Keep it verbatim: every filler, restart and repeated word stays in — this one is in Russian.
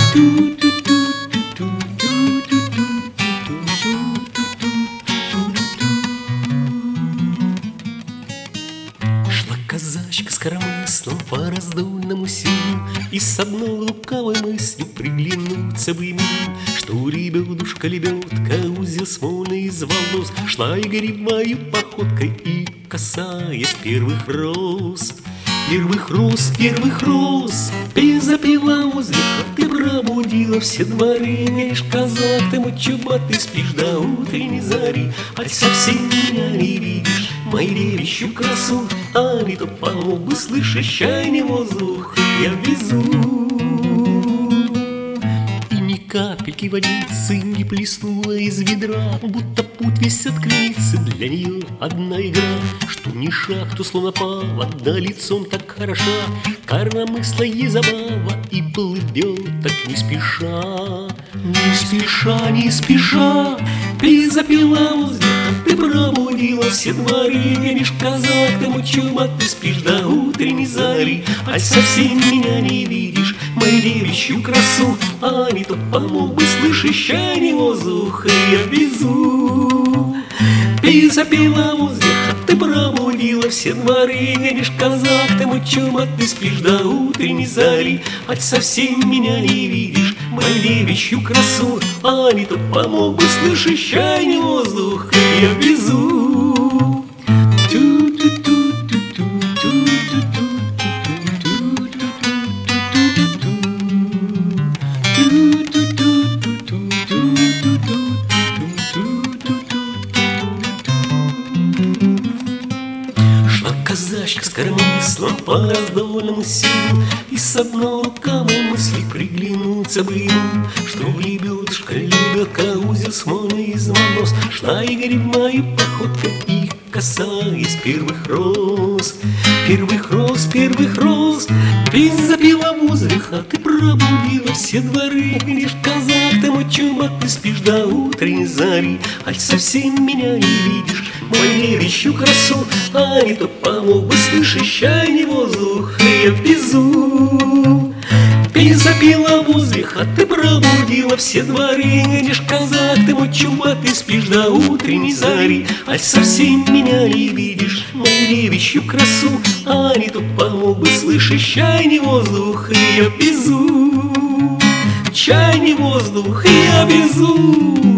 Шла казачка с коромыслом по раздольному селу, и с одной лукавой мыслью приглянуться бы ему, что лебедушка, лебедка, узел смольный из волос, шла игривою походкой и касаясь первых роз. Первых роз, первых роз, ты запела возле хаты, пробудила все дворы. Видишь, казак, ты мой чубатый, спишь до утренней зари, а совсем меня не видишь, мою девичью красу. А не то помог бы, слышишь, чайный воздух я везу. Капельки водицы не плеснула из ведра, будто путь весь открылся, для нее одна игра. Что ни шаг, то словно пава, да лицом так хороша, коромысла ей забава, и плывет так не спеша. Не спеша, не спеша, ты запела воздуха, ты пробудила все дворы. Видишь, казак, ты мой чумак, ты спишь до утренней зари, а совсем меня не видишь, мою девичью красу. А не то помог бы, слышишь, чайный воздух я везу. Ты запела воздуха, ты пробудила все дворы. Видишь, казак, ты мой чумак, ты спишь до утренней зари, а совсем меня не видишь, мою девичью красу. А не то помог бы, слышишь, чайный воздух я везу. Казачка с коромыслом по раздольному селу, и с одной лукавой мысли приглянуться бы ему, что лебедушка, лебедка, узел смольный из волос, шла игривою походкой и касаясь первых роз. Первых роз, первых роз, ты запела возле хаты, пробудила все дворы. Лишь казак, ты мой чумак, ты спишь до утренней зари, аль совсем меня не видишь, мою девичью красу. А не то помог бы, слышишь, чайный воздух я везу. Ты запела возле хаты, пробудила все дворы. Видишь, казак, ты мой чумак, ты спишь до утренней зари, аль совсем меня не видишь, мою девичью красу. А не то помог бы, слышишь, чайный воздух я везу. Чайный воздух я везу.